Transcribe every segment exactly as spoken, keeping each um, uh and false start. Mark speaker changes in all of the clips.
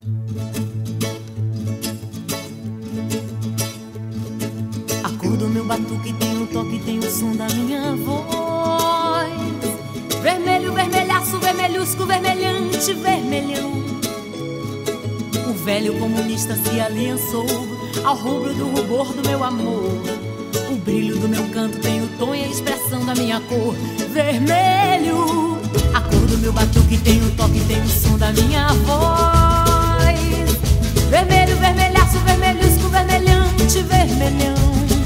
Speaker 1: A cor do meu batuque tem o toque, tem o som da minha voz. Vermelho, vermelhaço, vermelhusco, vermelhante, vermelhão. O velho comunista se aliançou ao rubro do rubor do meu amor. O brilho do meu canto tem o tom e a expressão da minha cor. Vermelho, a cor do meu batuque tem o toque, tem o som da minha voz. Vermelho, vermelhaço, vermelhusco, vermelhante, vermelhão.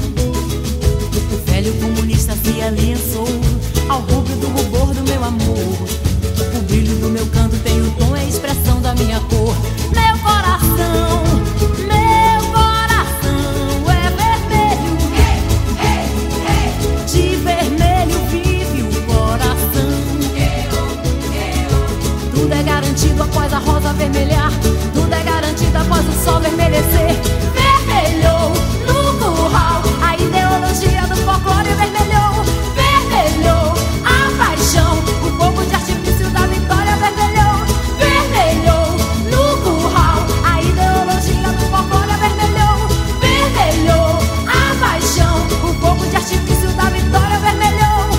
Speaker 1: O velho comunista se aliançou ao rubro do rubor do meu amor. O brilho do meu canto tem o tom e a expressão da minha cor. Meu coração, meu coração é vermelho. Hey, hey, hey. De vermelho vive o coração. Tudo é garantido após a rosa vermelhar. Tudo é garantido após o sol vermelhecer. Vermelhou no curral, a ideologia do folclore vermelhou. Vermelhou a paixão, o fogo de artifício da vitória vermelhou. Vermelhou no curral, a ideologia do folclore vermelhou. Vermelhou a paixão, o fogo de artifício da vitória vermelhou.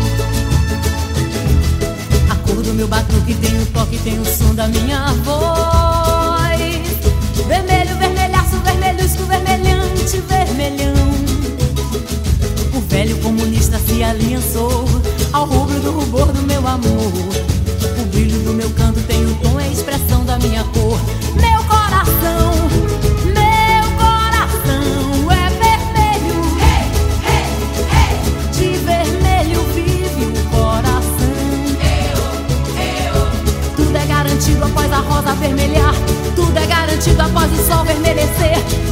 Speaker 1: A cor do meu batuque tem o toque, tem o som da minha voz. Vermelho, vermelhaço, vermelhusco, vermelhante, vermelhão. O velho comunista se aliançou ao rubro do rubor do meu amor. O brilho do meu canto tem o tom e a expressão da minha cor. Meu coração, meu coração é vermelho. Hey, hey, hey. De vermelho vive o coração. Eu, eu. Tudo é garantido após a rosa vermelhar. Tudo é garantido após o sol vermelhecer.